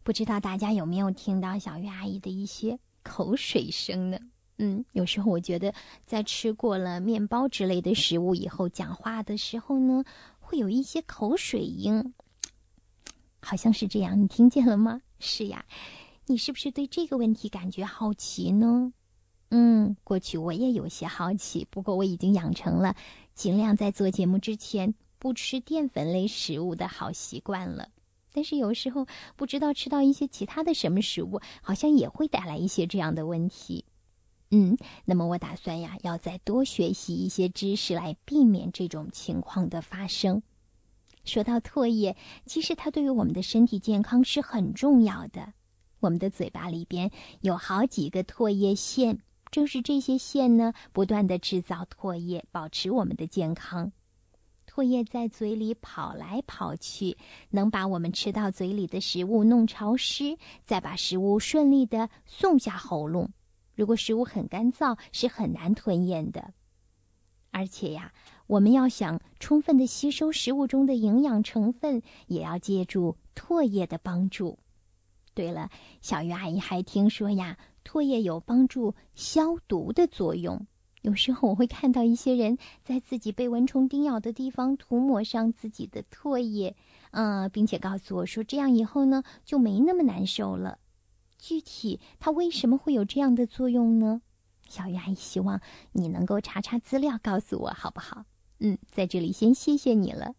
不知道大家有没有听到小鱼阿姨的一些口水声呢？有时候我觉得在吃过了面包之类的食物以后，讲话的时候呢，会有一些口水音，好像是这样，你听见了吗？是呀，你是不是对这个问题感觉好奇呢？过去我也有些好奇，不过我已经养成了尽量在做节目之前不吃淀粉类食物的好习惯了。但是有时候不知道吃到一些其他的什么食物，好像也会带来一些这样的问题。那么我打算呀，要再多学习一些知识来避免这种情况的发生。说到唾液，其实它对于我们的身体健康是很重要的。我们的嘴巴里边有好几个唾液腺，正是这些腺呢，不断地制造唾液，保持我们的健康。唾液在嘴里跑来跑去，能把我们吃到嘴里的食物弄潮湿，再把食物顺利地送下喉咙。如果食物很干燥，是很难吞咽的。而且呀，我们要想充分地吸收食物中的营养成分，也要借助唾液的帮助。对了，小鱼阿姨还听说呀，唾液有帮助消毒的作用。有时候我会看到一些人在自己被蚊虫叮咬的地方涂抹上自己的唾液，并且告诉我说，这样以后呢，就没那么难受了。具体它为什么会有这样的作用呢？小鱼阿姨希望你能够查查资料告诉我，好不好？在这里先谢谢你了。